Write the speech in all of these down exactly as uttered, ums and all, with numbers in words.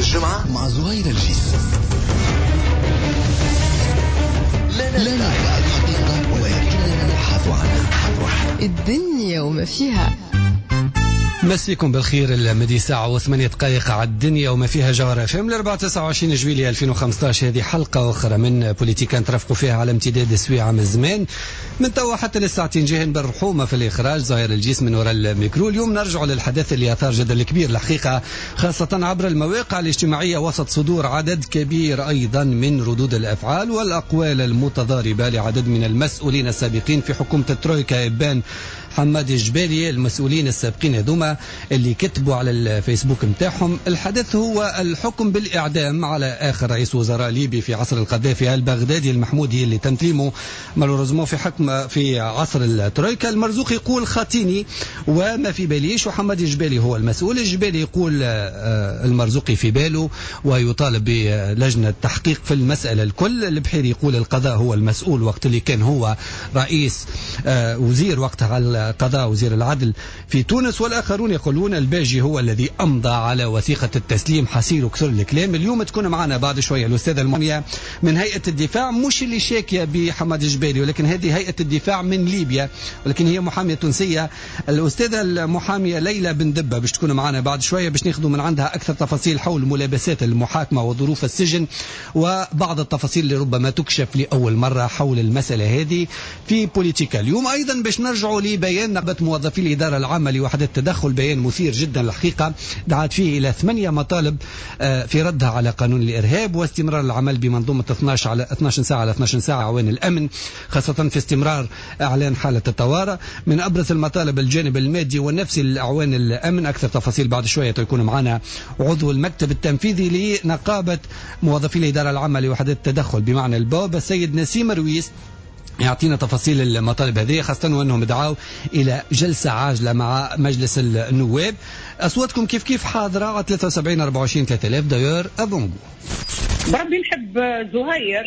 الجمعة مع زهير الجيس. لا لا لا الحقيقة ولكننا نبحث عنها. الدنيا وما فيها. مسيكم بالخير. المدي ساعة وثمانية دقائق على الدنيا وما فيها جوهرة فيلم الأربعة تسعة وعشرين جويلية ألفين وخمسطاش. هذه حلقة أخرى من بوليتيكا نترفقوا فيها على امتداد سويعة من الزمان من توا حتى للساعتين جاهن بالرحومة في الإخراج زهير الجيس من وراء الميكرو. اليوم نرجع للحدث اللي أثار جدل كبير الحقيقة خاصة عبر المواقع الاجتماعية وسط صدور عدد كبير أيضا من ردود الأفعال والأقوال المتضاربة لعدد من المسؤولين السابقين في حكومة الترويكا إبان حماد الجبالي. المسؤولين السابقين هذوما اللي كتبوا على الفيسبوك متاعهم الحدث هو الحكم بالإعدام على آخر رئيس وزراء ليبي في عصر القذافي البغدادي المحمودي اللي تم تسليمه مالوريزمون في حكم في عصر الترويكا. المرزوق يقول خاطيني وما في باليش، وحماد الجبالي هو المسؤول. الجبالي يقول المرزوقي في باله ويطالب بلجنة تحقيق في المسألة الكل. البحيري يقول القضاء هو المسؤول وقت اللي كان هو رئيس وزير وقتها على القضاء وزير العدل في تونس. والآخرون يقولون الباجي هو الذي أمضى على وثيقة التسليم. حسير كثر الكلام. اليوم تكون معنا بعد شوية الأستاذة المحامية من هيئة الدفاع، مش اللي شاكية بحماد الجبالي ولكن هذه هيئة الدفاع من ليبيا ولكن هي محامية تونسية. الأستاذة المحامية ليلى بن دبة باش تكون معنا بعد شوية باش ناخذوا من عندها أكثر تفاصيل حول ملابسات المحاكمة وظروف السجن وبعض التفاصيل اللي ربما تكشف لأول مرة حول المسألة هذه في بوليتيكا. اليوم أيضا باش نرجعوا لبيان نقابة موظفي الإدارة العامة لوحدة التدخل، بيان مثير جدا الحقيقة دعت فيه إلى ثمانية مطالب في ردها على قانون الإرهاب واستمرار العمل بمنظومة اثناشر على اثناشر ساعة على اثناشر ساعة عوان الأمن خاصة في استمرار إعلان حالة الطوارئ. من أبرز المطالب الجانب المادي والنفسي لأعوان الأمن. أكثر تفاصيل بعد شوية يكون معنا عضو المكتب التنفيذي لنقابة موظفي الإدارة العامة لوحدة التدخل بمعنى الباب السيد نسيم رويس يعطينا تفاصيل المطالب هذه خاصة وأنهم دعوا إلى جلسة عاجلة مع مجلس النواب. أصواتكم كيف كيف حاضرة على ثلاثة وسبعين أربعة وعشرين ثلاثة آلاف داير أبونغو. بربي نحب زهير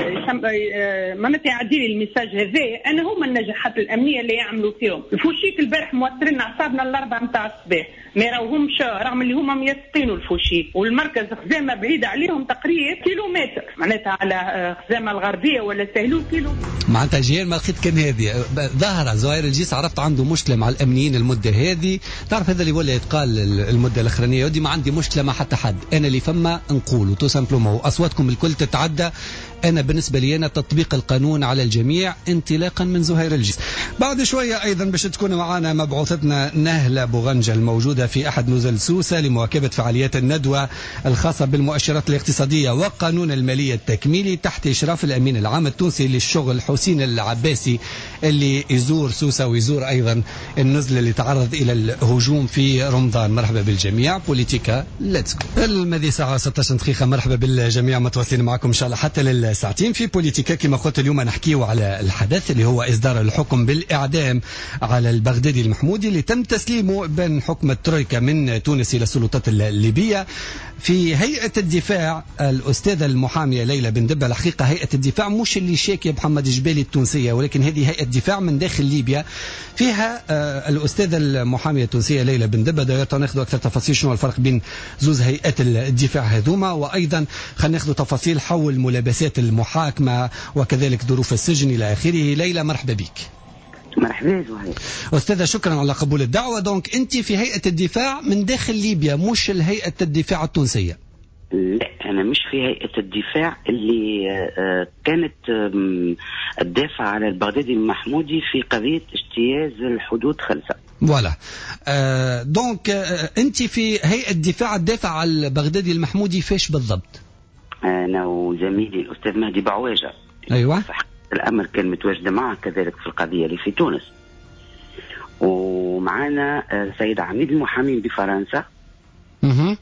ما تعدي لي الميساج هذا. أنا هم النجاحات الأمنية اللي يعملوا فيهم الفوشيك البارح موترين أعصابنا الأربعة متاع الصباح ما يراوهمش رغم اللي هم ميسقينوا الفوشيك والمركز خزامة بعيدة عليهم تقريبا كيلومتر معناتها على خزامة الغربية ولا سهلو كيلو معناتها جير ما لقيت كان هذه ظاهرة زهير الجيس عرفت عنده مشكلة مع الأمنيين المدة هذه. تعرف هذا اللي ولا يتقال المدة الأخرانية ودي ما عندي مشكلة مع حتى حد. أنا اللي فما نقوله تو سامبلومون أصواتكم الكل تتعدى. أنا بالنسبة لي أنا تطبيق القانون على الجميع انطلاقا من زهير الجيس. بعد شوية أيضا باش تكون معنا مبعوثتنا نهلة بوغنجة الموجودة في أحد نزل سوسة لمواكبة فعاليات الندوة الخاصة بالمؤشرات الاقتصادية وقانون المالية التكميلي تحت إشراف الأمين العام التونسي للشغل حسين العباسي اللي يزور سوسة ويزور أيضا النزل اللي تعرض إلى الهجوم في رمضان. مرحبا بالجميع. بوليتيكا ليتس جو. المدي ساعة ستة عشر دقيقة. مرحبا بالجميع متواصلين معكم إن شاء الله حتى للساعتين في بوليتيكا. كما قلت اليوم نحكيه على الحدث اللي هو إصدار الحكم بالإعدام على البغدادي المحمودي اللي تم تسليمه بين حكم الترويكا من تونس إلى السلطات الليبية. في هيئة الدفاع الأستاذة المحامية ليلى بن دبة الحقيقة هيئة الدفاع مش اللي شاكية بحمد الجبالي التونسية ولكن هذه هيئة دفاع من داخل ليبيا فيها آه الأستاذة المحامية التونسية ليلى بن دبة. دايرة ناخذ أكثر تفاصيل شنو الفرق بين زوز هيئات الدفاع هذوما وأيضا خلينا ناخذ تفاصيل حول ملابسات المحاكمة وكذلك ظروف السجن إلى آخره. ليلى مرحبا بك. مرحبا زهير. أستاذة شكرا على قبول الدعوة. دونك أنت في هيئة الدفاع من داخل ليبيا مش الهيئة الدفاع التونسية؟ لا أنا مش في هيئة الدفاع اللي كانت الدافع على البغدادي المحمودي في قضية اجتياز الحدود خلفة. فوالا آه دونك آه أنت في هيئة الدفاع الدافع على البغدادي المحمودي فيش بالضبط؟ أنا وزميلي الأستاذ مهدي بعواجة. أيوة. الأمر كان متواجد معه كذلك في القضية اللي في تونس. ومعنا سيد عميد المحامين بفرنسا. اها.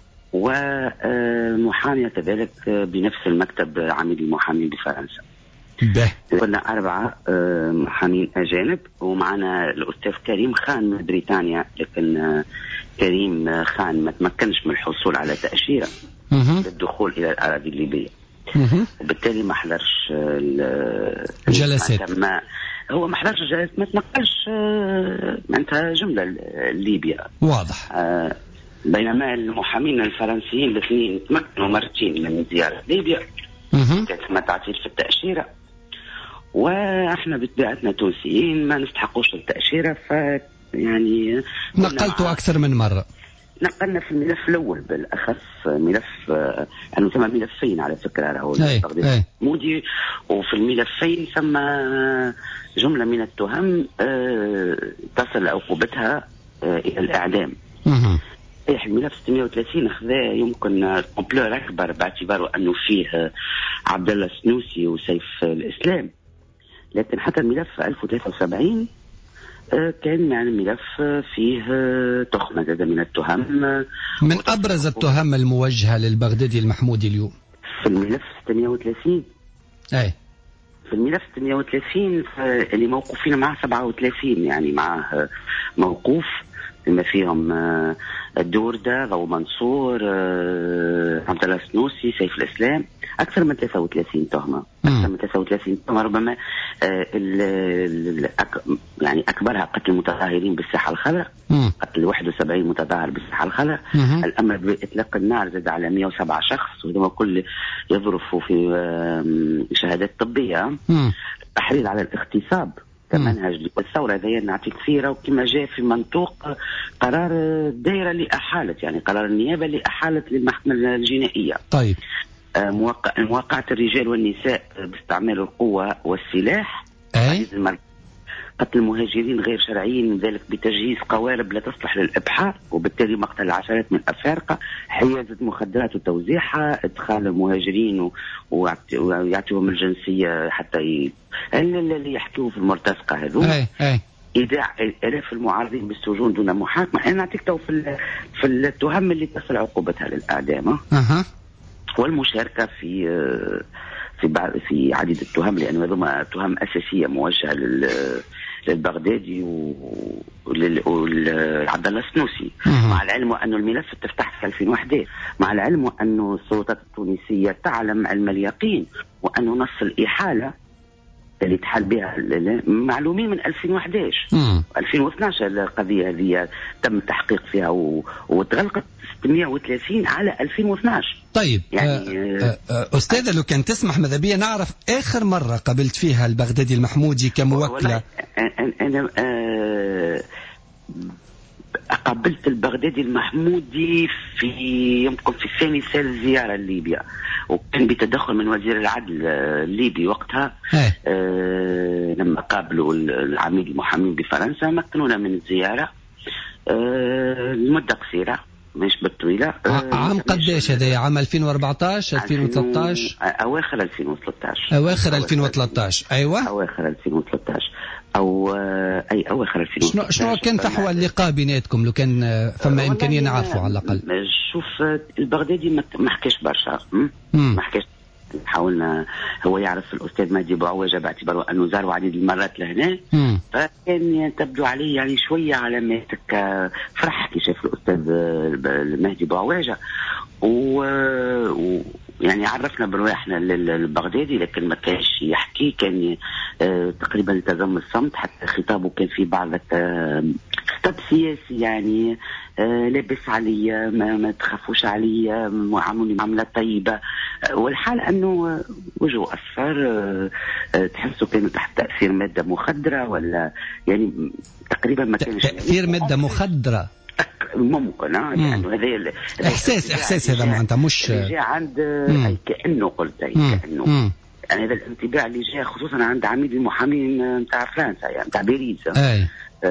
ومحامية كذلك بنفس المكتب عميد المحامين بفرنسا. به. كنا أربعة محامين أجانب ومعنا الأستاذ كريم خان من بريطانيا لكن كريم خان ما تمكنش من الحصول على تأشيرة للدخول إلى الأراضي الليبية. وبالتالي ما حضرش الجلسات. ما هو ما حضرش الجلسات ما تنقلش معناتها جملة ليبيا. واضح. آه بينما المحامين الفرنسيين الاثنين تمكنوا مرتين من زيارة ليبيا، كانت ما تعطيل في التأشيرة، واحنا بطبيعتنا تونسيين ما نستحقوش التأشيرة، ف يعني نقلتوا أكثر من مرة. نقلنا في الملف الأول بالأخص، ملف أنه ثم ملفين على فكرة راهو مودي، وفي الملفين ثم جملة من التهم تصل عقوبتها إلى الإعدام. صحيح الملف ستمائة وثلاثين أخذا يمكن أمبلور أكبر باعتباره أنه فيه عبد الله السنوسي وسيف الإسلام، لكن حتى الملف ألف وثلاثة وسبعين كان يعني ملف فيه تخمة زاد من التهم. من أبرز التهم الموجهة للبغدادي المحمودي اليوم في الملف ستمائة وثلاثين. أي في الملف ستمائة وثلاثين اللي موقوفين معه سبعة وثلاثين، يعني معه موقوف بما فيهم الدوردة، ضو منصور، عبد الله السنوسي، سيف الإسلام، أكثر من ثلاثة وثلاثين تهمة. أكثر من ثلاثة وثلاثين تهمة، ربما ال ال يعني أكبرها قتل متظاهرين بالساحة الخضراء، قتل واحد وسبعين متظاهر بالساحة الخضراء، الأمر بإطلاق النار زاد على مئة وسبعة شخص، وهذا كل يظرف في شهادات طبية. التحريض على الاغتصاب كمنهج والثورة هذه نعطيك سيرة، وكما جاء في منطوق قرار الدائرة لأحالة، يعني قرار النيابة لأحالة للمحكمة الجنائية. طيب موقع مواقعة الرجال والنساء باستعمال القوة والسلاح، قتل المهاجرين غير شرعيين، ذلك بتجهيز قوارب لا تصلح للإبحار، وبالتالي مقتل العشرات من الأفارقة، حيازة مخدرات وتوزيعها، إدخال المهاجرين ويعطيهم الجنسية حتى ي... اللي يحكوا في المرتزقة هذو، إيداع آلاف المعارضين بالسجون دون محاكمة. أنا نعطيك تو في في التهم اللي تصل عقوبتها للإعدام، أه. والمشاركة في في بعض في عديد التهم، لأن هذوما تهم أساسية موجهة لل للبغدادي ولعبد الله السنوسي، مع العلم أنه الملف تفتح في ألفين وأحد عشر، مع العلم أنه السلطات التونسية تعلم علم اليقين وأنه نص الإحالة اللي تحال بها معلومين من ألفين وأحد عشر ألفين واثني عشر. القضية هذه تم التحقيق فيها وتغلقت ستمائة وثلاثين على ألفين واثني عشر. طيب يعني آه آه أستاذة لو كان تسمح ماذا بيا نعرف آخر مرة قبلت فيها البغدادي المحمودي كموكلة؟ أنا آه قابلت البغدادي المحمودي في يمكن في ثاني ثالث زيارة لليبيا، وكان بتدخل من وزير العدل الليبي وقتها. آه لما قابلوا العميد المحامين بفرنسا مكنونا من الزيارة آه لمدة قصيرة مش بالطويلة. آه عام قديش هذا؟ عام ألفين وأربعة عشر ألفين وثلاثة عشر؟ أواخر ألفين وثلاثة عشر. أواخر ألفين وثلاثة عشر. أيوة أواخر ألفين وثلاثة عشر أو أي أواخر ألفين وثلاثة عشر. شنو شنو كان فحوى اللقاء بيناتكم لو كان فما إمكانية نعرفوا على الأقل؟ شوف البغدادي ما حكاش برشا، ما حكاش. حاولنا هو يعرف الأستاذ مهدي بوعوجة باعتباره أنه زاره عديد المرات لهنا، فكان تبدو عليه يعني شوية علاماتك فرح كي شاف الأستاذ مهدي بوعوجة، و يعني عرفنا برواحنا للبغدادي، لكن ما كانش يحكي، كان آه تقريبا التزم الصمت، حتى خطابه كان في بعض آه خطاب سياسي، يعني آه لابس عليا، ما, ما تخافوش عليا، معاملوني معاملة طيبة، آه والحال أنه وجهه أصفر، آه آه تحسه كانوا تحت تأثير مادة مخدرة، ولا يعني تقريبا ما كانش تأثير مادة مخدرة ممكن، اه لانه هذا احساس احساس هذا معناتها مش جاء عند أي كانه قلت اي كانه مم. يعني هذا الانطباع اللي جاء خصوصا عند عميد المحامين نتاع فرنسا، يعني نتاع باريس، آه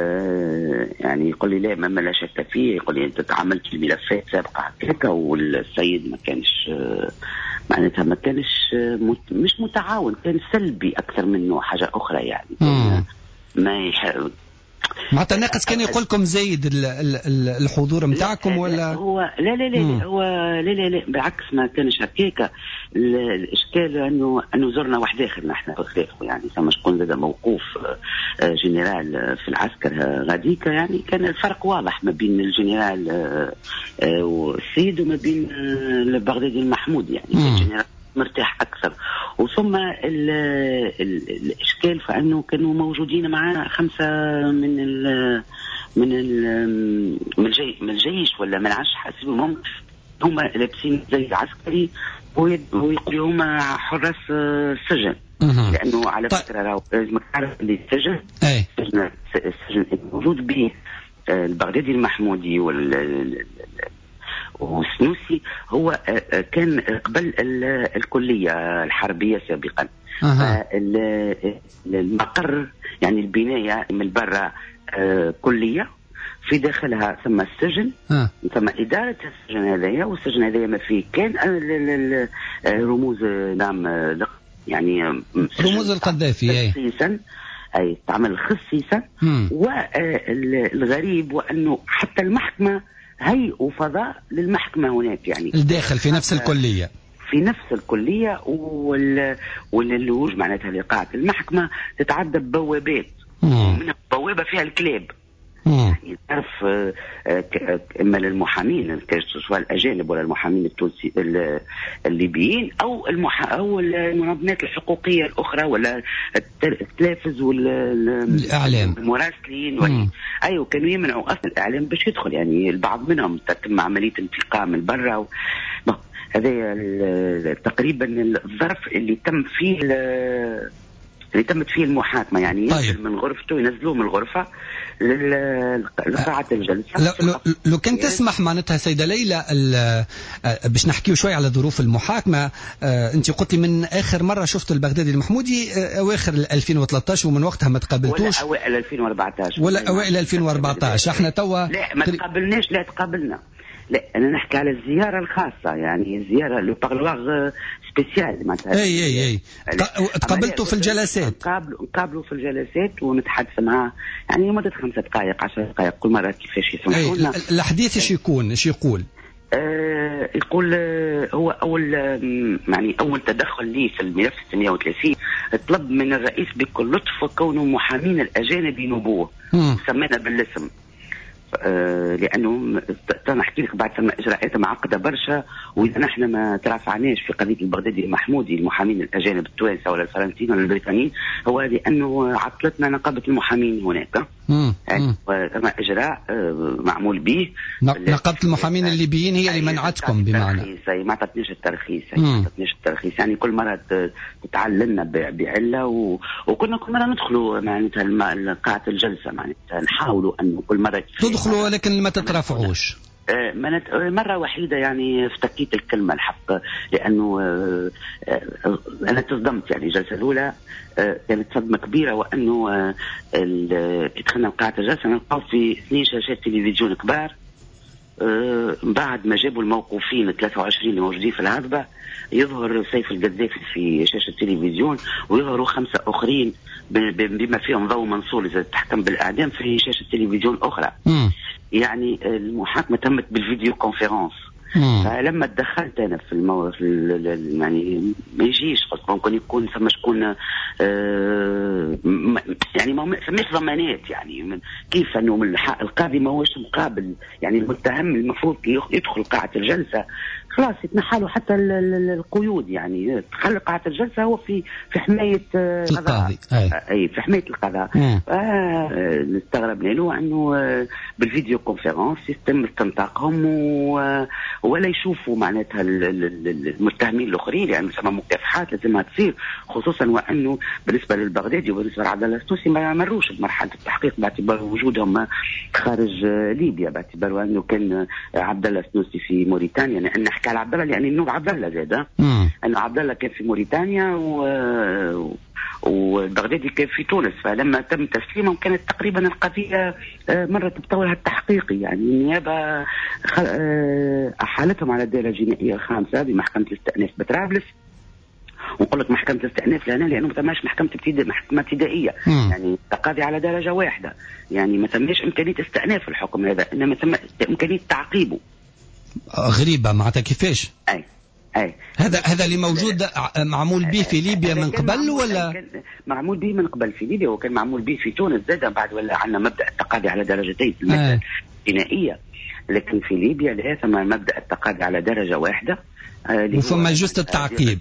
يعني يقول لي لا ما لا شك فيه، يقول لي انت تعاملت في ملفات سابقه هكاك، والسيد ما كانش معناتها ما كانش مت مش متعاون، كان سلبي اكثر منه حاجه اخرى، يعني كان ما يحاول معناتها الناقص كان يقول لكم زايد الحضور متاعكم ولا هو لا لا لا, لا هو لا لا لا بالعكس ما كانش هكاك. الاشكال انه انه زرنا واحد اخر نحن بخلاف، يعني ثم شكون زاد موقوف جنرال في العسكر غاديكا، يعني كان الفرق واضح ما بين الجنرال والسيد وما بين البغدادي المحمود، يعني الجنرال مرتاح أكثر. وثم ال ال الإشكال فأنه كانوا موجودين معنا خمسة من من من الجي من الجيش ولا من عش حاسبهم هم لابسين زي عسكري ويقولوا هما حراس السجن. لانه على فكره راهو لازم تعرف اللي السجن السجن السجن الموجود به البغدادي المحمودي وال والسنوسي هو كان قبل الكليه الحربيه سابقا. أه. المقر يعني البنايه من برا كليه في داخلها ثم السجن. أه. ثم إدارة السجن هذايا والسجن هذايا ما فيه كان رموز نعم يعني رموز القذافي خصيصا أي تعمل خصيصا. والغريب وأنه حتى المحكمة هيئوا فضاء للمحكمة هناك يعني الداخل في نفس الكلية في نفس الكلية وال واللوج معناتها لقاعة المحكمة تتعدى ببوابات من بوابة فيها الكلاب. يعني تعرف اما للمحامين سواء الاجانب ولا المحامين التونسي الليبيين او المح... او المنظمات الحقوقيه الاخرى ولا التلفز والاعلام المراسلين وال... ايوه كانوا يمنعوا اصلا الاعلام باش يدخل يعني البعض منهم تتم عمليه انتقام من برا و... هذا تقريبا الظرف اللي تم فيه اللي تمت فيه المحاكمة يعني ينزل طيب. من غرفته ينزلوه من الغرفة لقاعة الجلسة. لو, لو كنت تسمح معناتها سيدة ليلى باش نحكيو شوي على ظروف المحاكمة. انت قلت لي من آخر مرة شفت البغدادي المحمودي أواخر ألفين وثلاثة عشر ومن وقتها ما تقابلتوش ولا أوائل ألفين وأربعة عشر ولا أوائل ألفين وأربعة عشر. احنا توا لا ما تقابلناش لا تقابلنا لا أنا نحكي على الزيارة الخاصة يعني الزيارة لو بارلواغ سبيسيال معناتها. اي اي اي تقابلتوا في الجلسات نقابلوا نقابلوا في الجلسات ونتحدث معاه يعني لمدة خمسة دقائق عشر دقائق كل مرة كيفاش يسمحوا لنا. الحديث ايش يكون ايش يقول؟ آه يقول آه هو أول آه يعني أول تدخل لي في الملف ستمائة وثلاثين طلب من الرئيس بكل لطف وكونه محامين الأجانب ينوبوه سمينا بالاسم. آه لانه نحكي لك بعد ثم اجراءات معقده برشا واذا نحن ما ترافعناش في قضيه البغدادي المحمودي المحامين الاجانب التوانسه ولا الفرنسيين ولا البريطانيين هو لانه عطلتنا نقابه المحامين هناك. يعني ثم اجراء آه معمول به نقابه المحامين الليبيين هي اللي منعتكم بمعنى ما عطتنيش الترخيص ما عطتنيش الترخيص يعني كل مره تتعللنا بعله و... وكنا كل مره ندخلوا معناتها قاعه الجلسه معناتها نحاولوا انه كل مره تدخلوا ولكن ما تترافعوش. مرة وحيدة يعني افتكيت الكلمة الحق لأنه أنا تصدمت يعني الجلسة الأولى كانت صدمة كبيرة وأنه كي دخلنا قاعة الجلسة نلقاو في اثنين شاشات تلفزيون كبار بعد ما جابوا الموقوفين ثلاثة وعشرين اللي موجودين في الهضبة يظهر سيف القذافي في شاشة التلفزيون ويظهروا خمسة أخرين بما فيهم ضوء منصور إذا تحكم بالإعدام في شاشة تلفزيون أخرى. م. يعني المحاكمة تمت بالفيديو كونفرنس. فلما دخلت أنا في المو... في ال... يعني ما يجيش قلت ممكن يكون ثم شكون آه... يعني ما فماش ضمانات يعني من كيف أنه من القاضي ما هوش مقابل يعني المتهم المفروض يدخل قاعة الجلسة خلاص يتنحلوا حتى القيود يعني تخلي قاعة الجلسة هو في في حماية القاضي أي. أي في حماية القضاء. آه... نستغرب له أنه بالفيديو كونفرنس يتم استنطاقهم و... ولا يشوفوا معناتها المتهمين الاخرين يعني ثم مكافحات لازمها تصير خصوصا وانه بالنسبه للبغدادي وبالنسبه لعبد الله السنوسي ما مروش بمرحله التحقيق باعتبار وجودهم خارج ليبيا باعتبار انه كان عبد الله السنوسي في موريتانيا لان نحكي على عبد الله يعني انه عبد الله زاد انه عبد الله كان في موريتانيا و والبغدادي كان في تونس فلما تم تسليمهم كانت تقريبا القضية مرت بطورها التحقيقي يعني النيابة أحالتهم على الدائرة الجنائية الخامسة بمحكمة الاستئناف بطرابلس. ونقول لك محكمة الاستئناف لأنا لأنه ما تماش محكمة ابتدائية محكمة ابتدائية يعني تقاضي على درجة واحدة يعني ما تماش إمكانية استئناف الحكم هذا إنما تم إمكانية تعقيبه. غريبة معناتها كيفاش؟ أي أي. هذا هذا اللي موجود معمول به في ليبيا من قبل ولا معمول به من قبل في ليبيا وكان معمول به في تونس زاد بعد ولا عندنا مبدأ التقاضي على درجتين في المسألة الجنائية لكن في ليبيا لا ثم مبدأ التقاضي على درجة واحدة وثم جزء التعقيب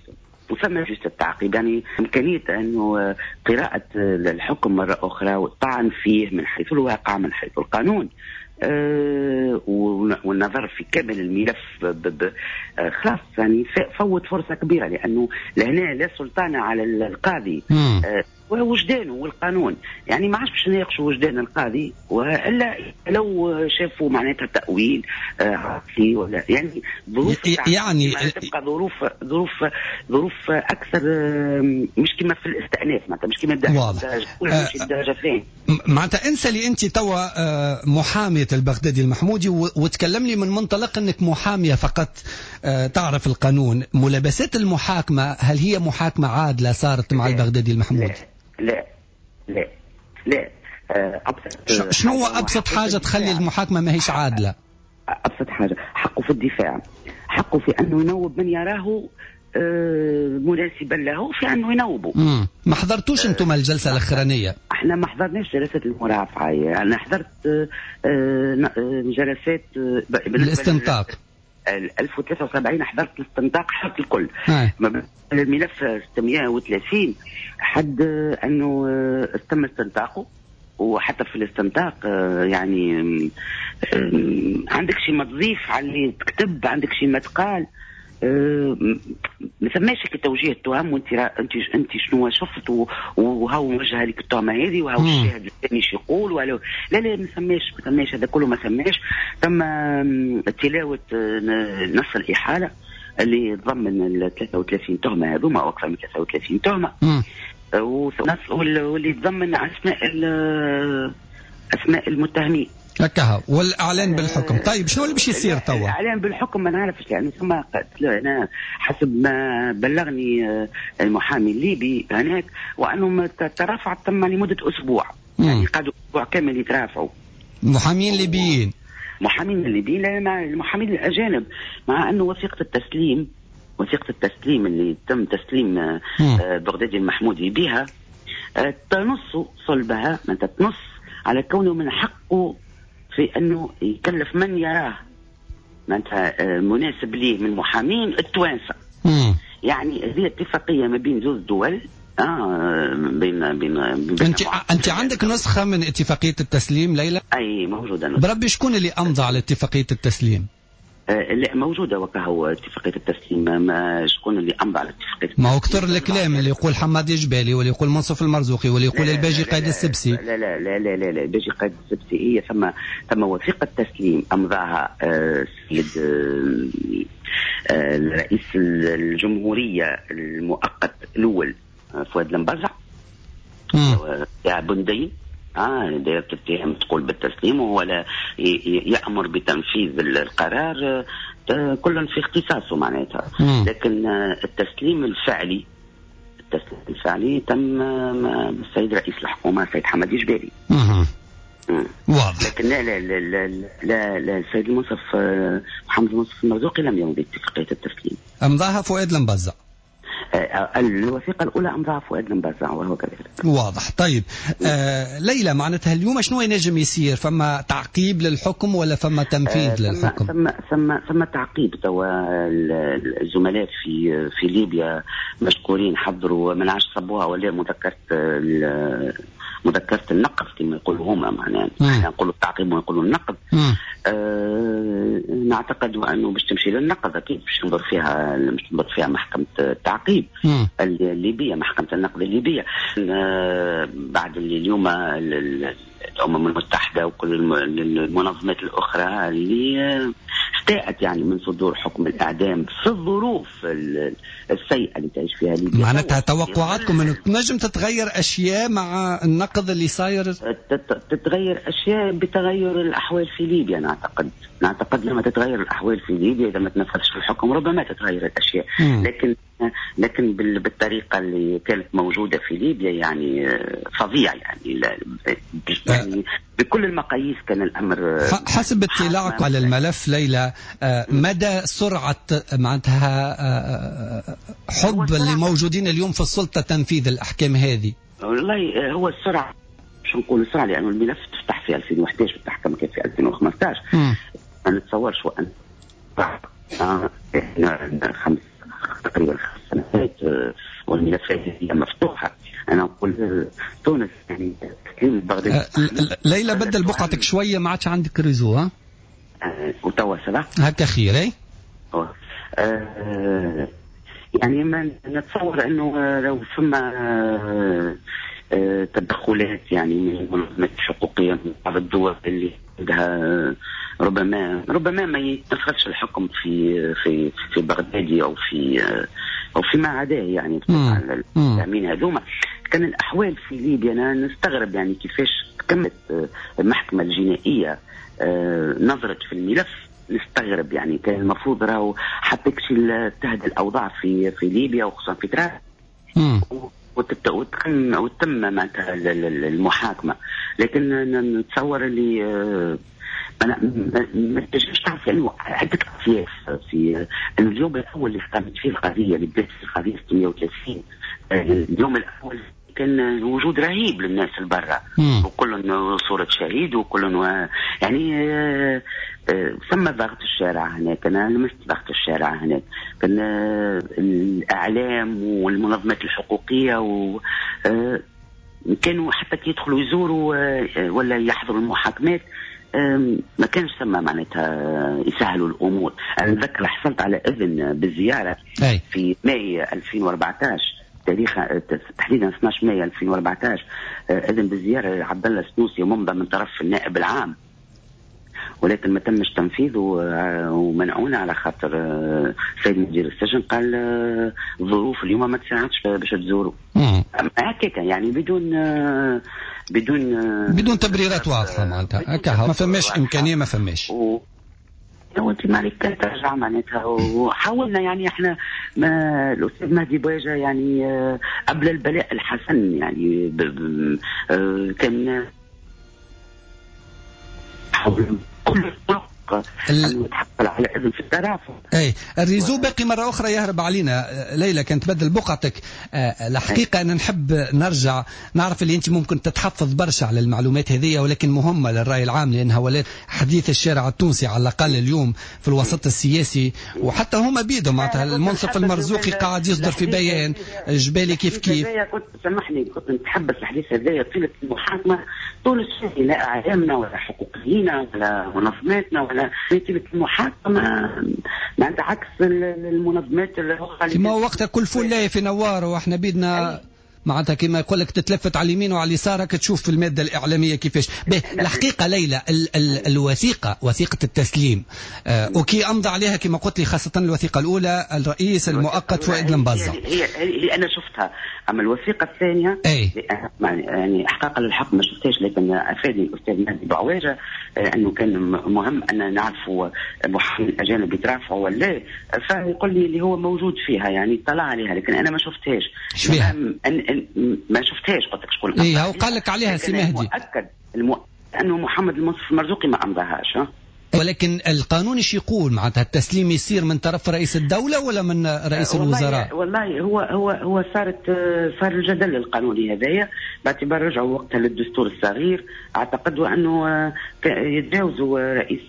وثم جلسة التعقيب، يعني إمكانية أنه قراءة الحكم مرة أخرى والطعن فيه من حيث الواقع من حيث القانون. أه والنظر في كامل الملف أه خلاص يعني فوت فرصة كبيرة، لأنه لهنا لا سلطان على القاضي أه ووجدانه والقانون، يعني ما عادش باش نناقشوا وجدان القاضي والا لو شافوا معناتها تأويل عقلي ولا يعني ظروف يعني تبقى ظروف ظروف ظروف اكثر مش كما في الاستئناف، معناتها مش كما الدرجه الاولى مش الدرجه الثانيه. معناتها انسى لي انت توا محاميه البغدادي المحمودي وتكلم لي من منطلق انك محاميه فقط تعرف القانون. ملابسات المحاكمه هل هي محاكمه عادله صارت مع البغدادي المحمودي؟ لا لا لا أبسط شنو هو أبسط حاجة تخلي المحاكمة ما هيش عادلة؟ أبسط حاجة حقه في الدفاع، حقه في أنه ينوب من يراه مناسبا له في أنه ينوبه. مم. ما حضرتوش أنتم الجلسة الأخرانية؟ احنا ما حضرناش جلسة المرافعة، أنا حضرت جلسات الاستنطاق ألف وثلاثة وسبعين، حضرت الاستنطاق حضرت الكل. آه. الملف ستمائة وثلاثين حد أنه تم استنطاقه، وحتى في الاستنطاق يعني عندك شيء ما تضيف على اللي تكتب، عندك شيء ما تقال، ما سماش كتوجيه التهم وانت انت انت شنو شفت وهو موجهه لك التهمه هذه وهو الشاهد الثاني شو يقول ولا لا لا ما سماش ما سماش هذا كله ما سماش. تم تلاوه نص الاحاله اللي ضمن ال ثلاثة وثلاثين تهمه هذوما او اكثر من ثلاثة وثلاثين تهمه، واللي تضمن اسماء اسماء المتهمين هكا والاعلان بالحكم. طيب شنو اللي باش يصير توا؟ الاعلان بالحكم ما نعرفش، لانه يعني ثم انا حسب ما بلغني المحامي الليبي هناك وانهم ترافع تم لمده اسبوع، يعني قعدوا اسبوع كامل يترافعوا محامين ليبيين محامين الليبيين لا مع المحامين الاجانب، مع انه وثيقه التسليم وثيقه التسليم اللي تم تسليم بغدادي المحمودي بها تنص صلبها من تنص على كونه من حقه في أنه يكلف من يراه معناتها مناسب ليه من محامين التوانسة. يعني هذه اتفاقية ما بين زوج دول آه بين بين انت انت عندك نسخة من اتفاقية التسليم ليلى؟ اي موجودة نسخة. بربي شكون اللي امضى على اتفاقية التسليم؟ آه لا موجودة وكهو اتفاقية التسليم، ما شكون اللي امضى على اتفاقية ما هو كثر الكلام اللي يقول حماد الجبالي واللي يقول منصف المرزوقي واللي يقول الباجي قايد السبسي. لا لا لا لا لا لا الباجي قايد السبسي هي ثم ثم وثيقة تسليم امضاها السيد آه آه رئيس الجمهورية المؤقت الاول فؤاد المبزع يا بندين اه دايره الاتهام تقول بالتسليم وهو لا يأمر بتنفيذ القرار كل في اختصاصه معناتها. لكن التسليم الفعلي التسليم الفعلي تم بالسيد رئيس الحكومه السيد حماد الجبالي. واضح. لكن لا لا لا لا, لا, لا السيد المنصف محمد المنصف المرزوقي لم يمضي اتفاقيه التسليم، امضاها فؤاد المبزع. الوثيقة الأولى أمضاها فؤاد المبزع وهو كذلك. واضح. طيب آه ليلى معناتها اليوم شنو ينجم يصير؟ فما تعقيب للحكم ولا فما تنفيذ آه للحكم؟ ثم ثم ثم تعقيب. توا الزملاء في في ليبيا مشكورين حضروا ما نعرفش صبوها ولا مذكرة مذكرة النقد كما يقولوا هما معناها نقولوا التعقيب ونقولوا النقد. آه نعتقد انه باش تمشي للنقد اكيد باش تنظر فيها باش تنظر فيها محكمة التعقيب مم. الليبية محكمة النقد الليبية. آه بعد اللي اليوم الأمم المتحدة وكل المنظمات الأخرى اللي استاءت يعني من صدور حكم الإعدام في الظروف السيئة اللي تعيش فيها ليبيا. معناتها توقعاتكم أنه تنجم تتغير أشياء مع النقد اللي صاير؟ تتغير أشياء بتغير الأحوال في ليبيا. نعتقد نعتقد لما تتغير الأحوال في ليبيا إذا ما تنفذش الحكم ربما تتغير الأشياء. م. لكن لكن بالطريقة اللي كانت موجودة في ليبيا يعني فظيع يعني, يعني بكل المقاييس كان الأمر. حسب اطلاعك على الملف ليلى مدى سرعة معناتها حب اللي موجودين اليوم في السلطة تنفيذ الأحكام هذه؟ والله هو السرعة شو نقول السرعة لأنه الملف تفتح في ألفين وإحدى عشر تحكم كيف في ألفين وخمسة عشر. ما نتصورش وأن خمس تقريبا خمس سنوات فائدة مفتوحة. أنا أقول تونس يعني تسليم بغداد. أه ليلى بدل بقعتك شوية، ما عادش عندك ريزو ها؟ أه وتوا سبع هكا خير اي؟ أه يعني ما نتصور أنه لو ثم أه أه تدخلات يعني من المنظمات الحقوقية من بعض الدول اللي عندها ربما ربما ما يتدخلش الحكم في في في بغداد او في او فيما عداه يعني التامين هذوما. كان الاحوال في ليبيا انا نستغرب يعني كيفاش كملت المحكمه الجنائيه نظرت في الملف. نستغرب يعني كان المفروض راهو حتى كشي تهدى الاوضاع في في ليبيا وخصوصا في تراب وتتم وتم معناتها المحاكمه. لكن نتصور اللي أنا ما تجيش تعرف يعني عدة أسياف في اليوم الأول اللي قامت فيه القضية اللي بدأت في القضية ستمائة وثلاثين. اليوم الأول كان وجود رهيب للناس البرة وكل صورة شهيد وكل يعني ثم ضغط الشارع هناك. أنا لمست ضغط الشارع هناك. كان الإعلام والمنظمات الحقوقية و كانوا حتى كي يدخلوا يزوروا ولا يحضروا المحاكمات ما كانش ثم معناتها يسهلوا الامور. انا نذكر حصلت على اذن بالزياره في ماي ألفين وأربعة عشر تاريخ تحديدا اثني عشر ماي ألفين وأربعة عشر اذن بالزياره لعبد الله السنوسي وممضى من طرف النائب العام، ولكن ما تمش تنفيذه ومنعونا على خاطر سيد مدير السجن قال الظروف اليوم ما تساعدش باش تزوروا. هكاك يعني بدون بدون بدون تبريرات واضحه معناتها هكا ما فماش امكانيه ما فماش و... وانت مالك كانت ترجع معناتها. وحاولنا يعني احنا ما الاستاذ مهدي بواجه يعني قبل البلاء الحسن يعني ب... ب... كان حاول كل الطرق أن يتحصل على إذن في الترافع. أي الريزو باقي مرة أخرى يهرب علينا. ليلى كانت تبدل بقعتك. الحقيقة أنا نحب نرجع نعرف اللي أنت ممكن تتحفظ برشا على المعلومات هذه ولكن مهمة للرأي العام لأنها ولات حديث الشارع التونسي على الأقل اليوم في الوسط السياسي وحتى هما بيدهم معناتها المنصف المرزوقي قاعد يصدر في بيان جبالي كيف كيف. كنت سامحني كنت نتحبس الحديث هذايا طيلة المحاكمة طول الشيء لا أعلامنا ولا حقوقيين ولا منظماتنا ولا طيلة المحاكمة ما عند عكس المنظمات الأخرى. كما وقتها كل فول لاي في نوار واحنا بيدنا معناتها كما يقول لك تتلفت على اليمين وعلى اليسار تشوف في المادة الإعلامية كيفاش. الحقيقة ليلى ال ال الوثيقة وثيقة التسليم آه أوكي أمضى عليها كما قلت لي خاصة الوثيقة الأولى الرئيس المؤقت فؤاد المبزع هي, هي أنا شفتها. أما الوثيقة الثانية أي. يعني إحقاقا للحق ما شفتهاش لكن أفادني الأستاذ مهدي بعواجة أنه كان مهم أن نعرفوا محامي الأجانب يترافعوا ولا فيقول لي اللي هو موجود فيها يعني طلع عليها لكن أنا ما شفتهاش. شو فيها؟ ما شفتهاش قلت لك شكون ايه هو قال لك عليها سي مهدي مؤكد المو... انه محمد المنصف المرزوقي ما امضاهاش. ولكن القانون ايش يقول معناتها التسليم يصير من طرف رئيس الدولة ولا من رئيس والله الوزراء؟ والله هو هو هو صارت صار الجدل القانوني هذايا باعتبار رجعوا وقتها للدستور الصغير اعتقد وانه يتجاوزوا رئيس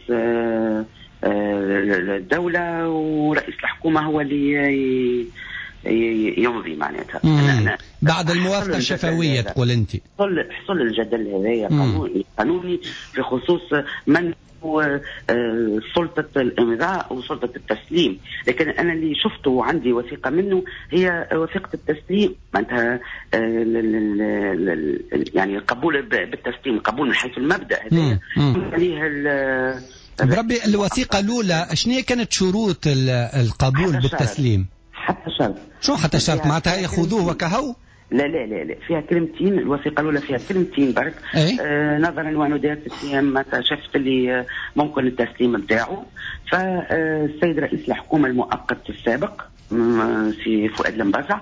الدولة ورئيس الحكومة هو اللي يمضي معناتها. بعد الموافقة الشفوية تقول أنت حصل حصل الجدل هذايا قانوني قانوني في خصوص من هو سلطة الإمضاء وسلطة التسليم. لكن أنا اللي شفته وعندي وثيقة منه هي وثيقة التسليم معناتها يعني القبول بالتسليم القبول من حيث المبدأ هذا عليها بربي. الوثيقة الأولى شنو كانت شروط القبول بالتسليم؟ حتى شرط. شو حتى شرط معناتها ياخذوه وكهو؟ لا لا لا لا فيها كلمتين. الوثيقة الأولى فيها كلمتين برك آه نظرا وأنه دارت اتهام شفت اللي ممكن التسليم بتاعه. فالسيد رئيس الحكومة المؤقت السابق في فؤاد المبزع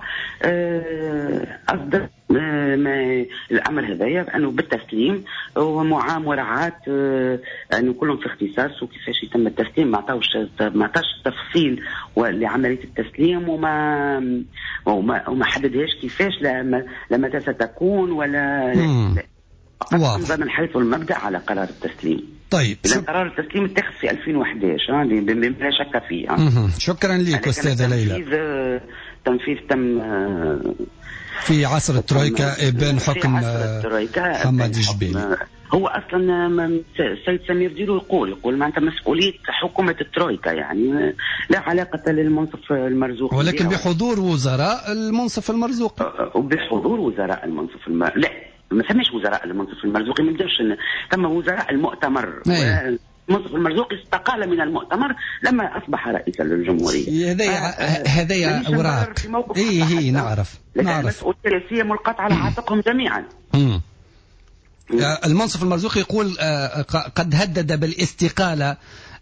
أصدر ما الأمر هذايا بأنه بالتسليم ومع مراعاة أنه كلهم في اختصاص وكيفاش يتم التسليم ما عطاوش ما عطاش تفصيل لعملية التسليم وما وما, وما حددهاش كيفاش لما لما ستكون ولا لا. من حيث المبدأ على قرار التسليم. طيب شك... قرار التسليم اتخذ في ألفين وإحدى عشر بلا شك فيه. شكرا لك أستاذة ليلى. التنفيذ تم في عصر الترويكا بين حكم حماد الجبيلي. هو اصلا السيد سمير ديرو يقول يقول معناتها مسؤوليه حكومه الترويكا، يعني لا علاقه للمنصف المرزوقي، ولكن بحضور وزراء المنصف المرزوقي. وبحضور وزراء المنصف المرزوقي، لا ما سميش وزراء المنصف المرزوقي، ما بداش تم وزراء المؤتمر. المنصف المرزوقي استقال من المؤتمر لما اصبح رئيسا للجمهوريه. هذا هذا اوراق. اي هي نعرف نعرف المسؤوليه السياسيه ملقاة على عاتقهم جميعا. امم المنصف المرزوقي يقول قد هدد بالاستقالة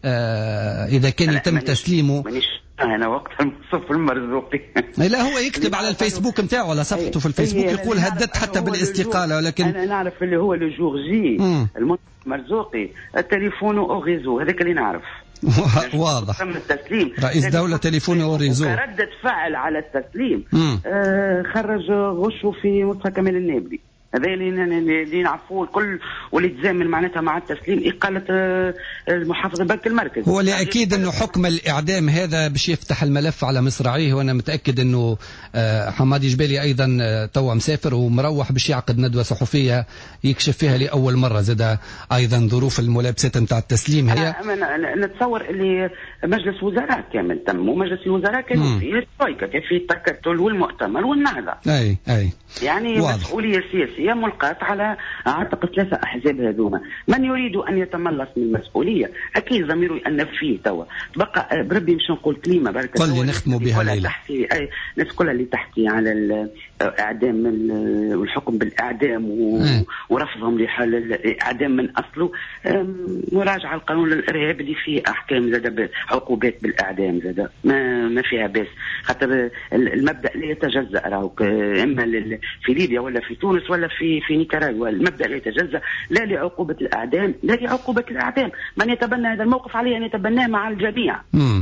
إذا كان يتم تسليمه. أنا وقت المنصف المرزوقي لا هو يكتب على الفيسبوك نتاعه، على صفحته في الفيسبوك يقول هددت حتى بالاستقالة، ولكن أنا نعرف اللي هو لجورجي المنصف المرزوقي التليفون أوغيزو، هذاك اللي نعرف. واضح. تم التسليم رئيس دولة تليفون أوريزو ردة فعل على التسليم. آه خرج غشه في مصطفى كمال النابلي، هذا اللي نعرفوه الكل، واللي تزامن معناتها مع التسليم إقالة المحافظ البنك المركزي. هو اللي أكيد أنه حكم الإعدام هذا باش يفتح الملف على مصراعيه، وأنا متأكد أنه حماد الجبيلي أيضا توا مسافر ومروح باش يعقد ندوة صحفية يكشف فيها لأول مرة زاد أيضا ظروف الملابسات نتاع التسليم. هي أنا نتصور اللي مجلس وزراء كامل تم، ومجلس الوزراء كان فيه الترويكا، كان فيه التكتل والمؤتمر والنهضة. أي أي يعني واضح. مسؤولية سياسية ملقاة على عاتق ثلاثة أحزاب هذوما، من يريد أن يتملص من المسؤولية أكيد ضميره يأنف فيه توا. بقى بربي مش نقول كلمة بركة قل لي نختموا بها ليلة. الناس كلها اللي تحكي على الإعدام والحكم بالإعدام ورفضهم لحل الإعدام من أصله، مراجعة القانون الإرهابي اللي فيه أحكام زاد عقوبات بالإعدام زاد ما ما فيها بس، خاطر المبدأ لا يتجزأ راهو إما في ليبيا ولا في تونس ولا في في نيكاراغوا، المبدأ لا يتجزأ لا لعقوبة الأعدام لا لعقوبة الأعدام، من يتبنى هذا الموقف عليه أن يتبناه مع الجميع. امم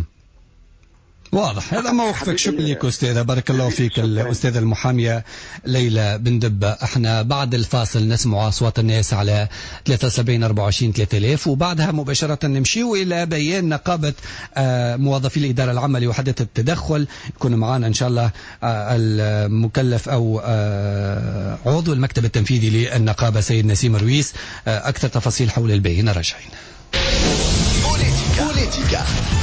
واضح. هذا موقفك. شكرا لك أستاذة، بارك الله فيك الأستاذة المحامية ليلى بن دبة. احنا بعد الفاصل نسمع أصوات الناس على ثلاثة وسبعين أربعة وعشرين ثلاثة آلاف، وبعدها مباشرة نمشيو إلى بيان نقابة موظفي الإدارة العامة لوحدة التدخل. يكون معنا إن شاء الله المكلف أو عضو المكتب التنفيذي للنقابة سيد نسيم رويس. أكثر تفاصيل حول البيان راجعين. بوليتيكا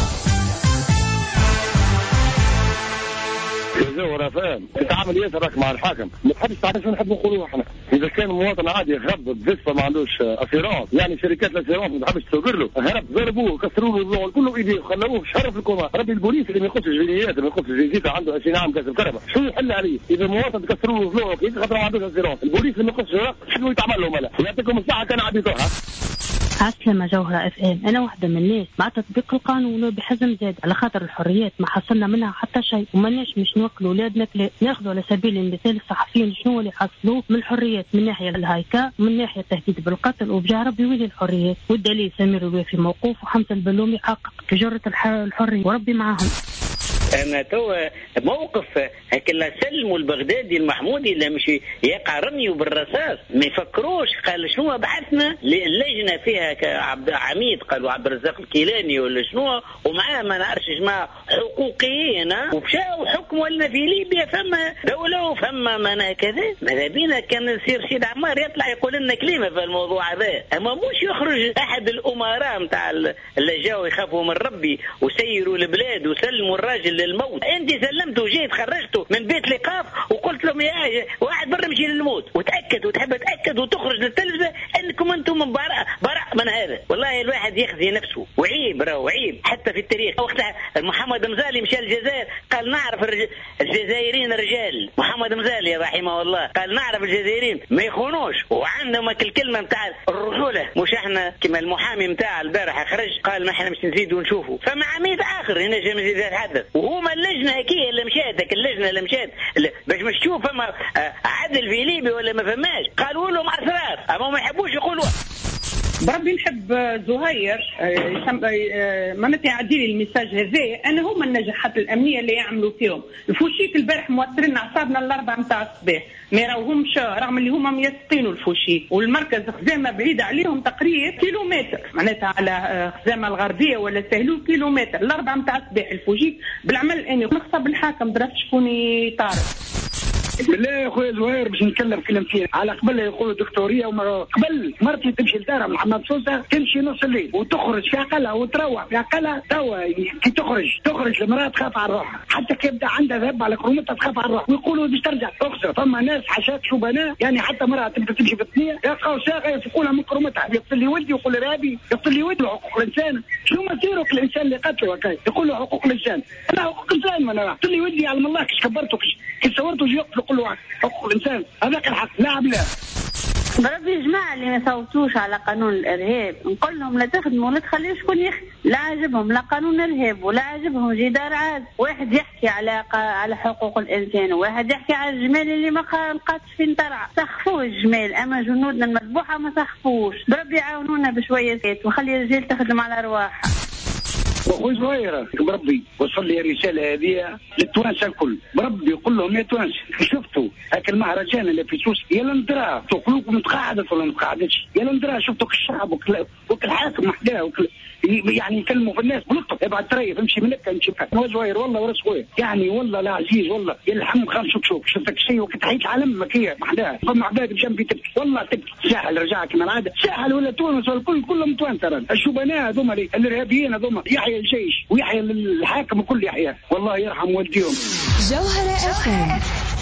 زور فاهم تتعامل ياسرك مع الحاكم، ما تحبش تعرف شو نحب نقولوا احنا. اذا كان مواطن عادي يهرب بفيسبا ما عندوش اسيرانس، يعني شركات الاسيرانس ما تحبش تسوق له، هرب ضربوه كسروا له كله ايديه خلوه شرف الكومه. ربي البوليس اللي ما يقصش جنيات ما يقصش جنيات عنده أسي نعم كاس الكهرباء، شو يحل عليه؟ اذا مواطن تكسروا له ضلوعه كيف خاطر ما عندوش اسيرانس، البوليس اللي ما يقصش شنو يتعمل له ملا؟ يعطيكم الصحه. كان عبيطوها عسلمة جوهرة اف ام. انا واحدة من الناس مع تطبيق القانون بحزم زاد، على خاطر الحريات ما حصلنا منها حتى شيء، وماناش مش نوكلوا اولادنا كلا. ناخذوا على سبيل المثال الصحفيين شنو اللي حصلوه من الحريات، من ناحية الهايكا ومن ناحية التهديد بالقتل، وبجاه ربي وين الحريات؟ والدليل سمير الوافي موقوف وحمزة البلومي حقق في جرة الحرية وربي معهم. أنا تو موقف هكلا سلم البغدادي المحمودي اللي مش يقع رميه بالرصاص ما يفكروش. قال شنو بحثنا اللجنة فيها عبد عميد قالوا عبد الرزاق الكيلاني ولا شنو، ومعاه ما نعرفش جماعة حقوقيين ومشاو حكموا لنا في ليبيا فما دولة وفما ما كذا. ماذا بينا كان يصير رشيد عمار يطلع يقول لنا كلمة في الموضوع هذا، أما مش يخرج أحد الأمراء متاع اللي جاوا يخافوا من ربي وسيروا البلاد وسلموا الراجل للموت. انت سلمته وجيت خرجته من بيت لقاف وقلت لهم يا واحد برا مشي للموت، وتاكد وتحب تاكد وتخرج للتلفزه انكم انتم من براء براء من هذا. والله الواحد يخزي نفسه وعيب راهو عيب حتى في التاريخ. وقتها محمد مزالي مشى الجزائر قال نعرف الجزائريين رجال. محمد مزالي رحمه الله قال نعرف الجزائريين ما يخونوش وعندهم الكلمه نتاع الرجوله. مش احنا كما المحامي نتاع البارح خرج قال ما احنا مش نزيدوا نشوفوا، فمع عميد اخر هنا جا مزيد يتحدث وهما اللجنه هكيه اللي مشات اللجنه اللي مشات باش مش تشوف فما عدل في ليبيا ولا ما فماش. قالوا لهم اسرار اما ما يحبوش يقولوا. بربي نحب زهير معناتها يعدي لي الميساج هذا. انا هما النجاحات الامنيه اللي يعملوا فيهم. الفوشيك البارح موترين اعصابنا الاربعه نتاع الصباح، ما راهمش رغم اللي هما ميسقينوا الفوشيك، والمركز خزامه بعيد عليهم تقريبا كيلومتر، معناتها على خزامه الغربيه ولا سهلول كيلومتر الاربعه نتاع الصباح الفوشيك. بالعمل اني نخصب الحاكم درت شكون يطارد. لا يا خويا زهير باش نتكلم كلام فيه. على قبل يقولوا دكتوريه وما قبل مرتي تمشي لدارها محمد صوصه تمشي نص الليل وتخرج في عقلها وتروح في عقلها. توا كي تخرج تخرج المراه تخاف على روحها، حتى كي يبدا عندها ذهب على كرومتها تخاف على روحها، ويقولوا باش ترجع اخسر. فما ناس حشاك شبناء يعني حتى مراه تبدا تمشي في الثنيه يلقاو ساقه يفكوا لها من كرومتها، يقتل لي ولدي يقول لي رابي يقتل لي ولدي. حقوق الانسان شنو مصيرك الانسان اللي قتله هكا يقول له حقوق الانسان؟ انا حقوق الانسان ما انا قتل لي ولدي على الله كش كبرته كي صورته يجي يقتل يقول له حقوق الانسان. هذاك الحق لا بلا. بربي الجماعة اللي ما صوتوش على قانون الإرهاب نقول لهم لا تخدموا لا تخليوا شكون يخدم. لا عجبهم لا قانون الإرهاب ولا عجبهم جدار عاد. واحد يحكي على على حقوق الإنسان وواحد يحكي على الجمال اللي ما لقاتش فين ترعى. سخفوا الجمال، أما جنودنا المذبوحة ما سخفوش. بربي يعاونونا بشوية زيت وخلي الرجال تخدم على أرواحها. وخوي زهير بربي وصل لي الرساله هذه للتوانسه الكل، بربي يقول لهم يا توانسه شفتوا هاك المهرجان اللي في سوس يا لندرا قلوبكم تقاعدت ولا ما تقاعدتش؟ يا لندرا شفتوا الشعب وكل حاكم محداه يعني يكلموا في الناس بلطف ابعد تريف امشي من هكا امشي بكا. هو زهير والله ورا خويا يعني والله لا عزيز والله يلحم خمس شوف شفتك شيء وكنت عايش على مكيه محداه فما عباد بجنبي تبكي والله تبكي. ساحل رجعك كما العاده ساحل ولا تونس والكل كلهم توانسه. الشبناء هذوما الارهابيين هذوما يحيى الجيش ويحيى الحاكم الكل يحيى والله يرحم والديهم. جوهرة اف ام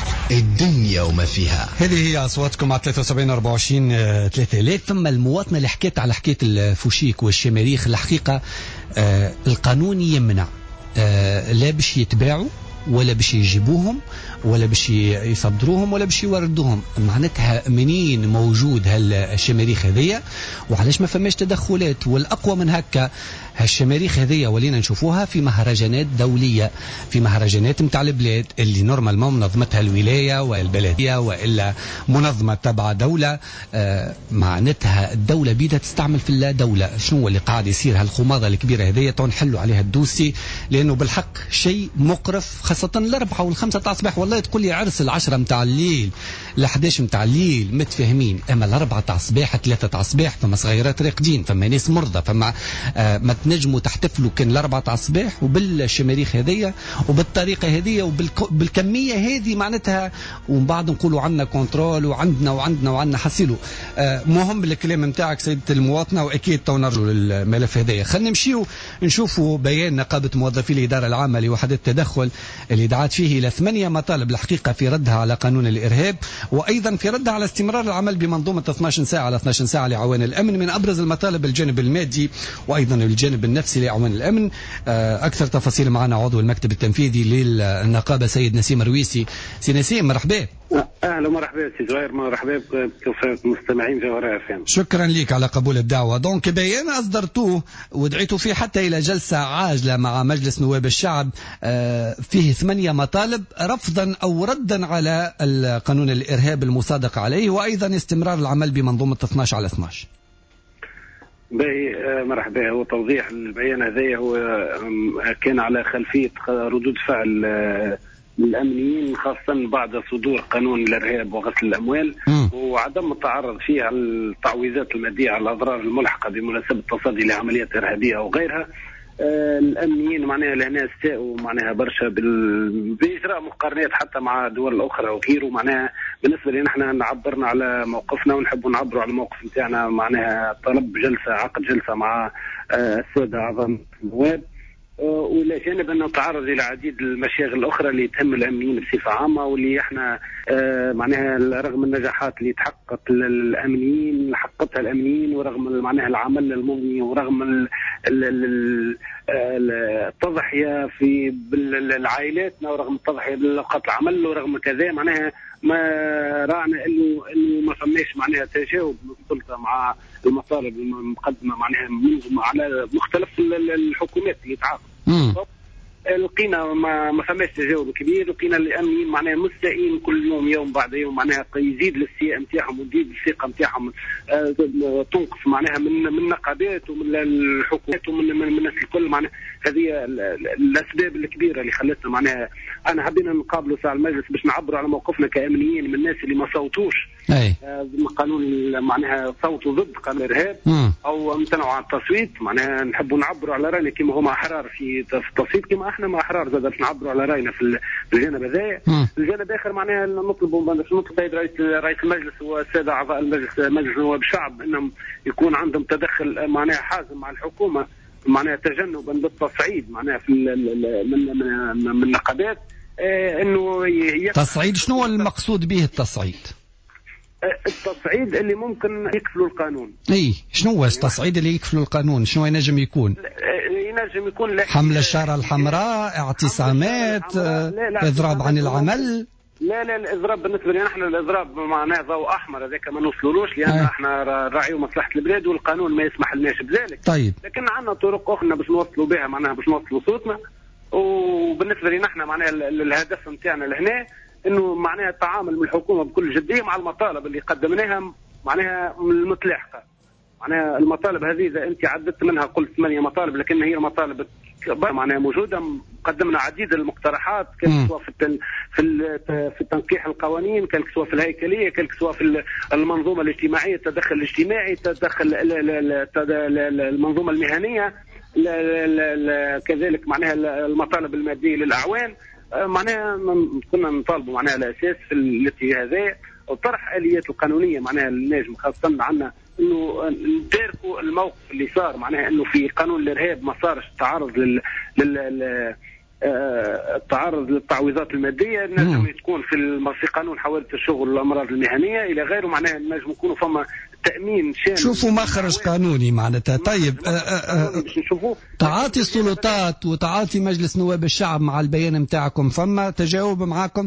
الدنيا وما فيها. هذه هي أصواتكم على ثلاثة وسبعين أربعة وعشرين ثلاثة آلاف. ثم المواطنة اللي حكيت على حكاية الفوشيك والشماريخ الحقيقة آه القانون يمنع آه لا باش يتباعوا ولا باش يجيبوهم ولا باش يصدروهم ولا باش يوردوهم. معناتها منين موجود هالشماريخ هذية وعلاش ما فماش تدخلات؟ والأقوى من هكا هالشماريخ هذية ولينا نشوفوها في مهرجانات دولية، في مهرجانات متاع البلاد اللي نورمال ما منظمتها الولاية والبلدية وإلا منظمة تبع دولة. آه معناتها الدولة بيدها تستعمل في اللا دولة. شنو اللي قاعد يصير هالخماضة الكبيرة هذية تنحلوا عليها الدوسي لأنه بالحق شيء مقرف، خاصة الأربعة والخمسة تاع الصباح. والله تقول لي عرس العشرة متاع الليل الحداش متاع الليل متفاهمين، أما الأربعة تاع الصباح الثلاثة تاع الصباح فما صغيرات راقدين فما ناس مرضى فما آه ما تنجموا تحتفلوا كان الأربعة تاع الصباح وبالشماريخ هذية وبالطريقة هذية وبالكمية هذه معناتها. ومن بعد نقولوا عندنا كنترول وعندنا وعندنا وعندنا حسيلوا. آه مهم بالكلام متاعك سيدة المواطنة وأكيد تو نرجو للملف هذية. خلينا نمشيو نشوفوا بيان نقابة موظفي الإدارة العامة لوحدة التدخل اللي دعت فيه إلى ثمانية مطالب الحقيقة في ردها على قانون الإرهاب وأيضا في ردها على استمرار العمل بمنظومة اثنتي عشرة ساعة على اثنتي عشرة ساعة لعوان الأمن. من أبرز المطالب الجانب المادي وأيضا الجانب النفسي لعوان الأمن. أكثر تفاصيل معنا عضو المكتب التنفيذي للنقابة سيد نسيم الرويسي. سي نسيم مرحبا. اهلا ومرحبا سي زهير، مرحبا بكافة المستمعين جوهرة اف ام. شكرا لك على قبول الدعوه. دونك بيان اصدرتوه ودعيتوا فيه حتى الى جلسه عاجله مع مجلس نواب الشعب فيه ثمانيه مطالب رفضا او ردا على القانون الارهاب المصادق عليه وايضا استمرار العمل بمنظومه اثنتي عشرة على اثنتي عشرة. باهي مرحبا. هو توضيح البيان هذا هو كان على خلفيه ردود فعل الأمنيين خاصة بعد صدور قانون الإرهاب وغسل الأموال م. وعدم التعرض فيه على التعويضات المادية على الأضرار الملحقة بمناسبة التصدي لعمليات إرهابية أو غيرها. آه الأمنيين معناها لهنا استاءوا معناها برشا بال... بإجراء مقارنات حتى مع دول أخرى وغيره. معناها بالنسبة لنا نحن نعبرنا على موقفنا ونحب نعبروا على الموقف نتاعنا. معناها طلب جلسة عقد جلسة مع آه السادة أعضاء النواب وإلى جانب أنه تعرض إلى عديد المشاغل الأخرى اللي تهم الأمنيين بصفة عامة واللي إحنا آه معناها رغم النجاحات اللي تحققت للأمنيين حققتها الأمنيين ورغم معناها العمل المضني ورغم ال ال ال التضحية في العائلاتنا ورغم التضحية بالأوقات العمل ورغم كذا معناها ما رانا إنه إنه ما فماش معناها تجاوب من السلطة مع المطالب المقدمة معناها منظمة على مختلف الحكومات اللي تعاقد. لقينا ما, ما فماش تجاوب كبير. لقينا الامنيين معناها مستائين كل يوم يوم بعد يوم، معناها يزيد الاستياء نتاعهم وتزيد الثقه نتاعهم، آه تنقص معناها من من النقابات ومن الحكومات ومن من الناس الكل. معناها هذه الاسباب الكبيره اللي خلتنا معناها انا حبينا نقابلوا ساعه المجلس باش نعبروا على موقفنا كامنيين من الناس اللي ما صوتوش آه قانون، معناها صوتوا ضد قانون الارهاب او امتنعوا عن التصويت. معناها نحبوا نعبروا على راينا كما هما احرار في التصويت، كما احنا ما احرار زاد باش نعبروا على راينا في الجانب هذا. الجانب الاخر معناها نطلبوا نطلب السيد رئيس رئيس المجلس والساده اعضاء المجلس مجلس النواب الشعب انهم يكون عندهم تدخل معناها حازم مع الحكومه، معناها تجنبا للتصعيد معناها في من من من النقابات. اه انه تصعيد شنو المقصود به التصعيد؟ التصعيد اللي ممكن يكفلوا القانون. اي شنو هو التصعيد اللي يكفلوا القانون؟ شنو ينجم يكون؟ ينجم يكون حملة الشارع الحمراء، اعتصامات، اضراب عن العمل. لا لا الاضراب بالنسبه لنا احنا الاضراب معناه ضوء احمر هذاك ما نوصلولوش، لان آه. احنا راعي مصلحه البلاد والقانون ما يسمح لناش بذلك. طيب لكن عندنا طرق اخرى باش نوصلوا بها معناها باش نوصلوا صوتنا. وبالنسبه لنا احنا معناها الهدف نتاعنا لهنا انه معناها التعامل من الحكومه بكل جديه مع المطالب اللي قدمناها معناها المتلاحقه. معناها المطالب هذه اذا انت عددت منها قلت ثمانيه مطالب، لكن هي المطالب معناها موجوده. قدمنا عديد المقترحات كان سواء في في في تنقيح القوانين، كان سواء في الهيكليه، كان سواء في المنظومه الاجتماعيه، التدخل الاجتماعي، تدخل المنظومه المهنيه، كذلك معناها المطالب الماديه للاعوان. معناها كنا نطالبوا معناها على اساس في الاتجاه هذا وطرح اليات القانونيه معناها الناجم خاصه عندنا انه نداركوا الموقف اللي صار، معناها انه في قانون الارهاب ما صارش تعرض لل, لل... التعرض للتعويضات الماديه. نجم تكون في في قانون حوادث الشغل والامراض المهنيه الى غيره، معناها نجم يكونوا فما تامين شامل. شوفوا مخرج قانوني معناتها. طيب باش نشوفوا تعاطي السلطات وتعاطي مجلس نواب الشعب مع البيان نتاعكم، فما تجاوب معاكم؟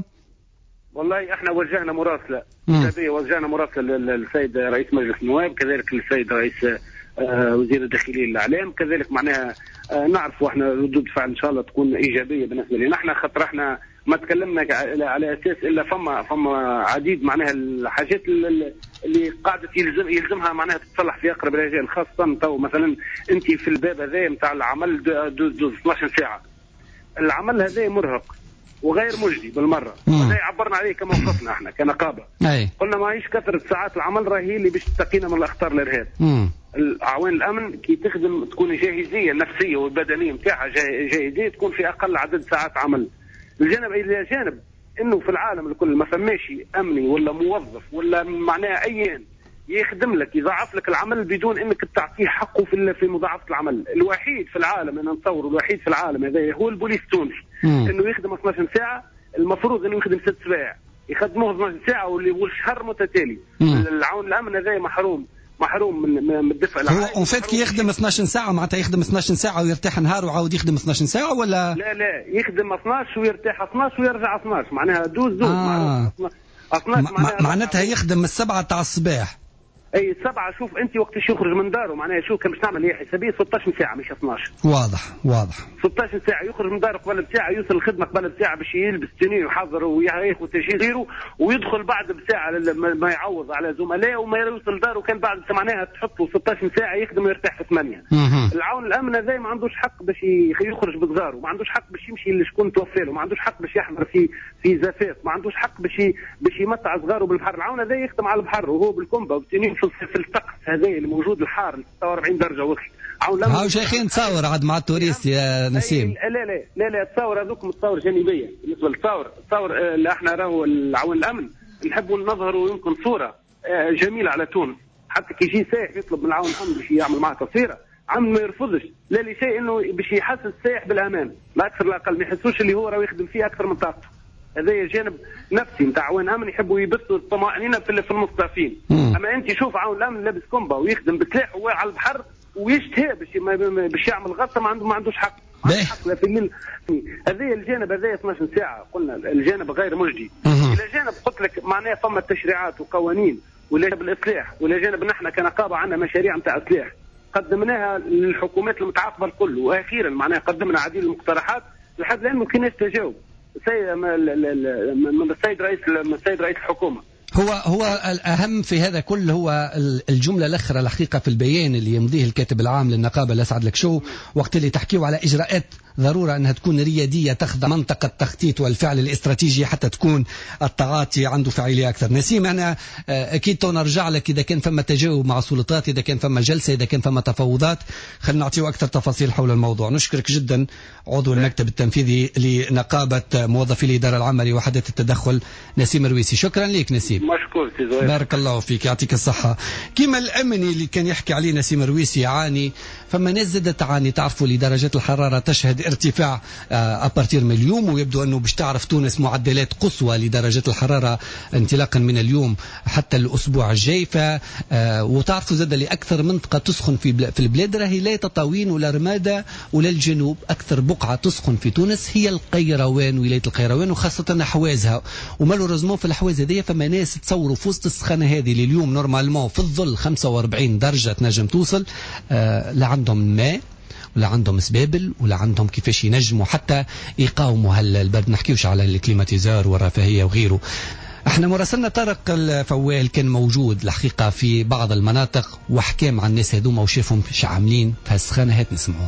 والله احنا وجهنا مراسله ايجابيه، وجهنا مراسله للسيد رئيس مجلس النواب، كذلك للسيد رئيس آه وزير الداخليه الاعلام، كذلك معناها آه نعرفوا احنا ردود فعل ان شاء الله تكون ايجابيه بالنسبه لنا. احنا خاطر احنا ما تكلمنا على اساس الا فما فما عديد معناها الحاجات اللي قاعده يلزم يلزمها معناها تتصلح في اقرب الاجال، خاصه تو مثلا انت في الباب هذا نتاع العمل دوز دوز اثناش ساعه. العمل هذا مرهق وغير مجدي بالمره، وهذا عبرنا عليه كموقفنا احنا كنقابه. أي. قلنا ماهيش كثره ساعات العمل راهي اللي باش تقينا من الاخطار الارهاب. اعوان الامن كي تخدم تكون جاهزيه النفسيه والبدنيه نتاعها جاهزيه تكون في اقل عدد ساعات عمل. الجانب الى جانب انه في العالم الكل ما فماش امني ولا موظف ولا معناها ايان يخدم لك يضاعف لك العمل بدون انك تعطيه حقه في في مضاعفه العمل. الوحيد في العالم انا نتصور الوحيد في العالم هذا هو البوليس التونسي، انه يخدم اثناش ساعه، المفروض انه يخدم ست سوايع، يخدموه اثناش ساعه والشهر متتالي. العون الامن هذا محروم محروم من من الدفع العالي. هو فات كي يخدم اثناش ساعه معناتها يخدم اثناش ساعه ويرتاح نهار وعاود يخدم اثناش ساعه ولا لا لا يخدم اثناش ويرتاح اثناش ويرجع اثناش، معناها دوز دوز. آه. اثناش معناتها يخدم من السبعه تاع الصباح. اي سبعه. شوف انت وقتاش يخرج من داره معناها شوف كان باش نعمل هي حسابيه ستة عشر ساعه مش اثناش. واضح واضح. ستة عشر ساعه يخرج من داره قبل بساعه، يوصل الخدمه قبل بساعه باش يلبس تنين ويحضر وياخذ تجهيزه، ويدخل بعد بساعه ما يعوض على زملائه وما يوصل داره كان بعد معناها تحطه ستة عشر ساعه يخدم ويرتاح في ثمانيه. العون الامن هذا ما عندوش حق باش يخرج بداره، ما عندوش حق باش يمشي لشكون توفى له، ما عندوش حق باش يحضر في في زفاف، ما عندوش حق باش باش يمتع صغاره بالبحر. العون هذا يخدم على البحر وهو بالكومبا والتنين في, في الطقس هذا اللي موجود الحار ستة وأربعين درجه وقت. هاو شيخين تصور عاد مع التوريست يا نسيم. لا لا لا لا التصور هذوك تصور جانبيه بالنسبه للتصور. التصور اللي احنا راهو العون الامن نحبوا نظهروا يمكن صوره جميله على تونس، حتى كي يجي سائح يطلب من العون الامن باش يعمل معه تصويره عم ما يرفضش لا لشيء انه باش يحسس السائح بالامان لا اكثر لا اقل، ما يحسوش اللي هو راه يخدم فيه اكثر من طاقته. هذا جانب نفسي نتاع عوان امن يحبوا يبثوا الطمانينه في المستضعفين. اما انت شوف عون الامن لابس كومبا ويخدم بسلاح وهو على البحر ويشتهي باش باش يعمل غطه ما عنده ما عندوش حق. ما عندوش حق لا في الليل. هذا الجانب هذا اثناش ساعه قلنا الجانب غير مجدي. الى جانب قلت لك معناه فما تشريعات وقوانين ولا جانب الاصلاح ولا جانب نحن كنقابه عندنا مشاريع نتاع اصلاح قدمناها للحكومات المتعاقبه الكل، واخيرا معناها قدمنا عديد المقترحات لحد الان ما كايناش تجاوب من السيد رئيس من السيد رئيس الحكومه. هو هو الأهم في هذا كله هو الجملة الأخرى الحقيقة في البيان اللي يمضيه الكاتب العام للنقابة الأسعد لك شو وقت اللي تحكيوا على إجراءات ضرورة أنها تكون ريادية تخضع منطقة التخطيط والفعل الاستراتيجي حتى تكون التعاطي عنده فعالية أكثر. نسيم أنا أكيد تو نرجع لك إذا كان فما تجاوب مع السلطات، إذا كان فما جلسة، إذا كان فما تفاوضات، خلينا نعطيه أكثر تفاصيل حول الموضوع. نشكرك جدا عضو المكتب التنفيذي لنقابة موظفي الإدارة العامة لوحدة التدخل نسيم الرويسي. شكرا لك نسيم. مشكور سيدي. بارك الله فيك يعطيك الصحة. كما الأمني اللي كان يحكي عليه نسيم الرويسي يعاني، فما ناس زادت تعاني. تعرفوا لدرجات الحرارة تشهد ارتفاع أبارتير من اليوم، ويبدو أنه باش تعرف تونس معدلات قصوى لدرجات الحرارة انطلاقا من اليوم حتى الأسبوع الجاي. ف وتعرفوا زاد لأكثر منطقة تسخن في في البلاد راهي لا تطاوين ولا رمادة ولا الجنوب. أكثر بقعة تسخن في تونس هي القيروان، ولاية القيروان وخاصة حوازها. ومالوريزمون في الحواز هذه فما ناس تصوروا في وسط السخانة هذه لليوم نورمالمون في الظل خمسة وأربعين درجة تنجم توصل، آه لا عندهم ماء ولا عندهم سبابل ولا عندهم كيفاش ينجموا حتى يقاوموا هالبرد. نحكيوش على الكليماتيزار والرفاهية وغيره. احنا مراسلنا طارق الفوال كان موجود الحقيقة في بعض المناطق وحكام عن الناس هذوما وشافهم ايش عاملين في هالسخانة. هات نسمعوه.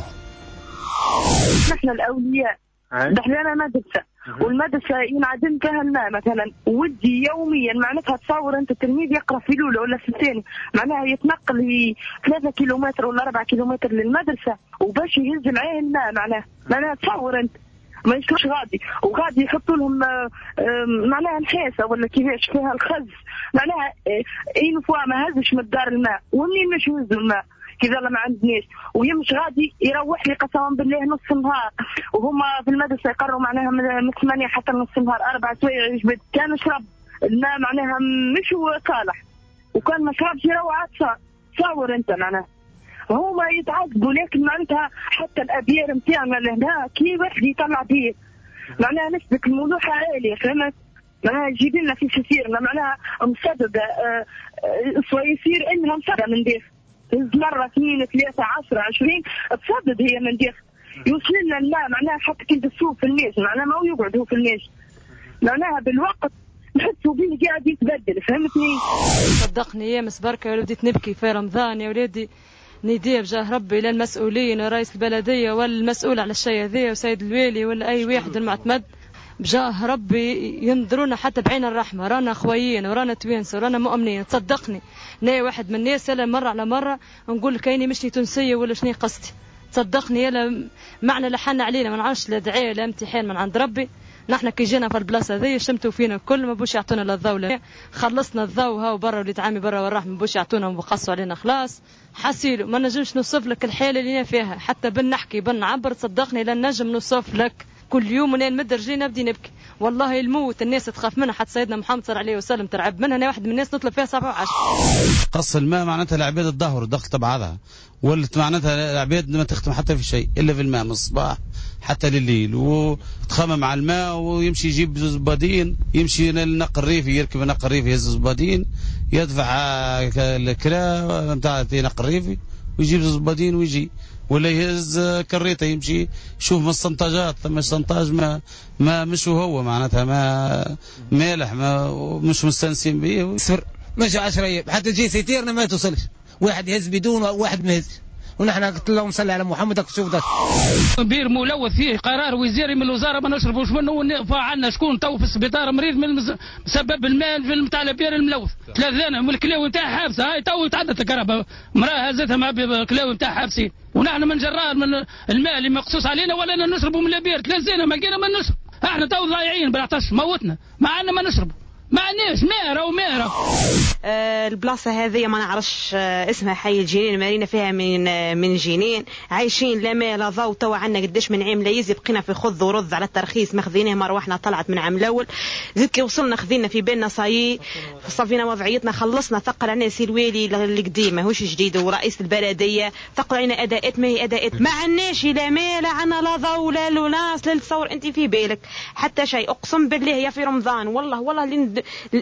نحن الأولياء دحلنا مدرسة والمدرسة ينعدم فيها الماء مثلا، ودي يوميا معناتها تصور انت التلميذ يقرا في الاولى ولا في الثاني معناها يتنقل ثلاثة كيلومتر ولا أربعة كيلومتر للمدرسة وباش يهز معاه الماء معناها معناها تصور انت ما يشوفش غادي وغادي يحطوا لهم معناها نحاسه ولا كيفاش فيها الخز معناها اين فوا ما هزش من الدار الماء ومنين مش يهزوا الماء كذا ما عندناش ويمش غادي يروح لي قسما بالله نص النهار وهما في المدرسه يقروا معناها من ثمانية حتى نص النهار أربع سوايع يجبد كان يشرب الماء معناها مش هو صالح وكان ما شربش يروح عطشان. تصور انت معناها هما يتعذبوا لكن معناتها حتى الابيار نتاعنا لهنا كي واحد يطلع بيه معناها نسبة الملوحة عالية فهمت معناها يجيب لنا في سفيرنا معناها مصدقة يصير انها مصدقة من داخل مرة اثنين ثلاثة عشرة عشرين تصدد هي من داخل يوصل لنا الماء معناها حتى كنت تسوق في الماء معناها ما هو يقعد هو في الماء معناها بالوقت نحسوا بيه قاعد يتبدل فهمتني. صدقني يا مس بركة ولديت نبكي في رمضان يا ولادي ندير بجاه ربي للمسؤولين ورئيس البلدية والمسؤول على الشيء هذا وسيد الوالي ولا أي واحد المعتمد بجاه ربي ينظرونا حتى بعين الرحمة. رانا خويين ورانا توانس ورانا مؤمنين. تصدقني نا واحد من الناس يلا مرة على مرة نقول لك كايني مشني تونسية ولا شني قصدي. تصدقني يلا معنى لحنا علينا ما نعرفش لا دعاء لا امتحان من عند ربي. نحن كي جينا في البلاصه هذه شمتوا فينا كل ما بوش يعطونا لا الضوء خلصنا الضوء هاو برا وليد عامي برا والرحمه بوش يعطونا وبقصوا علينا خلاص حسيلو ما نجمش نوصف لك الحاله اللي فيها حتى بنحكي بنعبر. صدقني لا نجم نوصف لك كل يوم ونين نمد رجلي نبدي نبكي والله الموت الناس تخاف منها حتى سيدنا محمد صلى الله عليه وسلم ترعب منها. انا واحد من الناس نطلب فيها سبعة وعشرة. قص الماء معناتها العباد الظهر ودخلت بعضها ولت معناتها العباد ما تختم حتى في شيء الا في الماء من الصباح حتى لليل وتخمم على الماء ويمشي يجيب زوز بادين يمشي للنق الريفي يركب نق الريفي يهز زوز بادين يدفع الكرا نتاع نق الريفي ويجيب زوز بادين ويجي ولا يهز كريته يمشي يشوف من السنتاجات ثم السنتاج ما ما مش هو معناتها ما مالح ما مش مستنسين به صفر مش عشرة ايام حتى تجي سيتيرنا ما توصلش واحد يهز بدون واحد ما يهزش ونحن قلت اللهم صل على محمد شوف ده بير ملوث فيه قرار وزاري من الوزاره ما نشربوش منه ونرفع عنا شكون تو في السبيطار مريض من بسبب الماء في نتاع البير الملوث ثلاثه من الكلاوي نتاعها حابسه هاي تو يتعدت الكهرباء مراه هزتها مع الكلاوي نتاعها حابسين ونحن من جرار من الماء اللي مقصوص علينا ولا نشربوا من البير ثلاثه ما لقينا ما نشرب احنا تو ضايعين بالعطش موتنا مع ان ما نشرب ما عندناش ميرة وميرة. آه البلاصة هذه ما نعرفش آه اسمها حي الجنين مارينا فيها من آه من جنين عايشين لا ماء لا ضوء توا عنا قداش من عام لا يزي بقينا في خذ ورد على الترخيص ما خذيناه مروحنا طلعت من عام الاول زيد كي وصلنا خذينا في بالنا صايي صافينا وضعيتنا خلصنا ثقل علينا سي الوالي القديم ماهوش جديد ورئيس البلدية ثقل علينا اداءات ما هي اداءات ما عندناش لا ماء لا عنا لا ضوء لا لوناس لا تصور انت في بالك حتى شيء اقسم بالله يا في رمضان والله والله اللي د...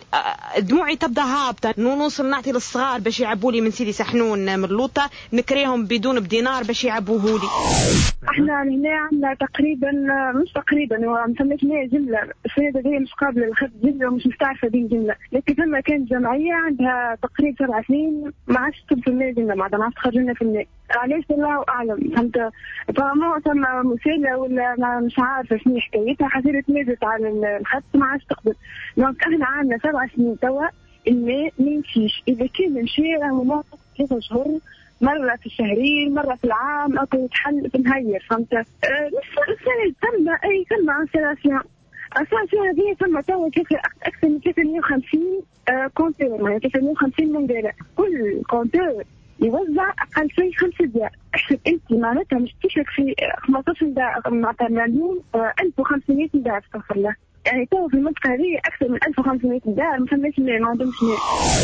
دموعي تبدا هابطه، نوصل نعطي للصغار باش يعبوا لي من سيدي سحنون من اللوطه، نكريهم بدون بدينار باش يعبوه لي. احنا هنا عندنا تقريبا مش تقريبا هو مسميتنا جمله، السيده هي مش قابله للخد جمله ومش مستعرفه بين جمله، لكن ثم كانت جمعيه عندها تقريبا سبع سنين ما عادش تدخل الماء جمله، ما عادش تخرجنا في الماء، علاش الله اعلم. فهمت؟ فما ثم مساله ولا مش عارفه شنو حكايتها، حسيت نزلت على الخط ما عادش تقبل. دونك احنا عندنا سبع سنين توا الماء ما يمشيش، اذا كان مشي راهو ناقص ثلاثة شهور، مرة في الشهرين مرة في العام أكو يتحل في نهير. فهمت؟ أه السنة تم أي تم انسلاسيون انسلاسيون هذه تم توا أكثر من ثلاثمائة وخمسين أه كونتور، يعني ثلاثمائة وخمسين مندالة، كل كونتور يوزع أقل شيء خمس دقائق. احسب أنت معناتها مش تشرك في خمسطاش دقيقة معناتها مليون ألف وخمسمائة دقيقة استغفر الله، يعني تو في المنطقة هذه أكثر من ألف وخمسمائة دار ما فماش ماء، ما عندهمش ماء.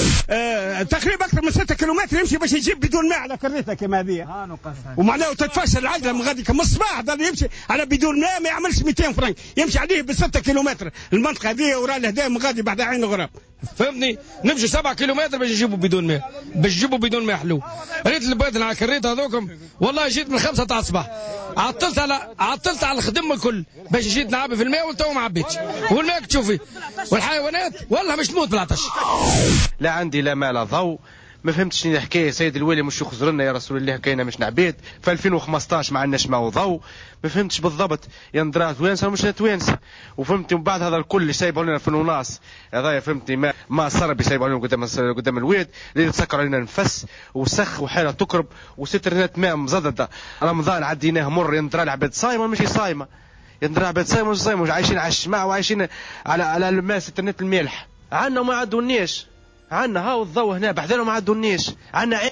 آه، تقريبا أكثر من ستة كيلومتر يمشي باش يجيب بدون ماء على كريتها كما هذه، ومعناه تتفشل العجلة من غادي كم الصباح ضل يمشي على بدون ماء ما يعملش مئتين فرنك، يمشي عليه بستة كيلومتر المنطقة هذه وراه الهدايا من غادي بعد عين غراب. فهمتني؟ نمشي سبعة كيلومتر باش يجيبوا بدون ماء، باش يجيبوا بدون ماء حلو. ريت البادن على كريت هذوكم والله جيت من خمسة تاع الصباح، عطلت على عطلت على الخدمة الكل باش جيت نعبي في الماء وتو ما عبيتش، والماء تشوفي والحيوانات والله مش تموت بالعطش. لا عندي لا ماء لا ضوء، ما فهمتش شنو الحكايه. سيد الوالي مش يخزر لنا يا رسول الله كاينه مش نعبيد في ألفين وخمسطاش ما عندناش ماء وضوء، ما فهمتش بالضبط يا ندرات وينسى مش توانسه. وفهمتني من بعد هذا الكل اللي سايبه لنا في الوناس هذايا فهمتني ما ما صرب يسايبه لنا قدام قدام الويد اللي تسكر علينا نفس وسخ وحاله تكرب وسترنات ماء مزدده. رمضان عديناه مر يا ندرا العباد صايمه ماشي صايمه، يا ندرا العباد صايمه مش صايمه، عايشين على الشماع وعايشين على على الماء سترنات الملح. عنا وما عدونيش، عنا هاو الضوء هنا بحذنا وما عدونيش، عنا